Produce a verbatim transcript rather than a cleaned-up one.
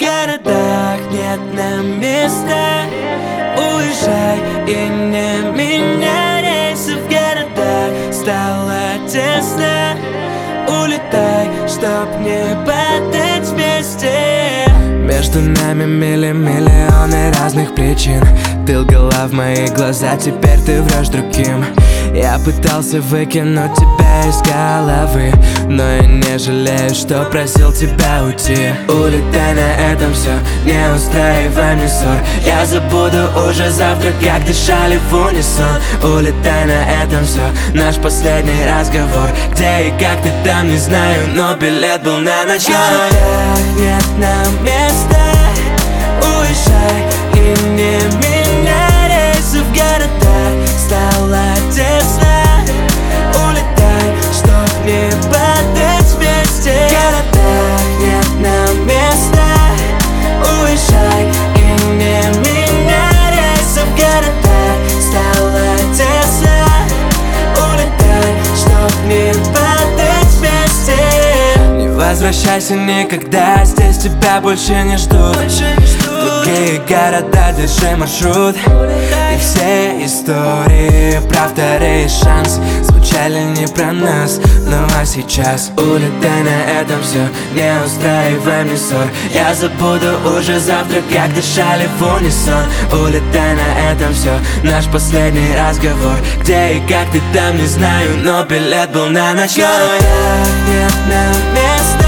городах нет нам места. Уезжай и не меняй рейсы. В городах стало тесно. Улетай, чтоб не падать вместе. Между нами мили миллионы разных причин. Ты лгала в мои глаза, теперь ты врешь другим. Я пытался выкинуть тебя из головы, но я не жалею, что просил тебя уйти. Улетай, на этом все, не устраивай мне ссор. Я забуду уже завтра, как дышали в унисон. Улетай, на этом все, наш последний разговор. Где и как ты там, не знаю, но билет был на ночь. В городах нет нам места. Уезжай и не меняй рейсы. В городах стало тесно. Улетай, чтоб не падать вместе. В городах нет нам места. Уезжай и не меняй рейсы. В городах стало тесно. Улетай, чтоб не падать вместе. Не возвращайся никогда, здесь тебя больше не ждут. Другие города, держи маршрут. И все истории про вторые шанс звучали не про нас, ну а сейчас улетай, на этом все, не устраивай мне ссор. Я забуду уже завтра, как дышали в унисон. Улетай, на этом все, наш последний разговор. Где и как ты там, не знаю, но билет был на ночь. В городах нет нам места.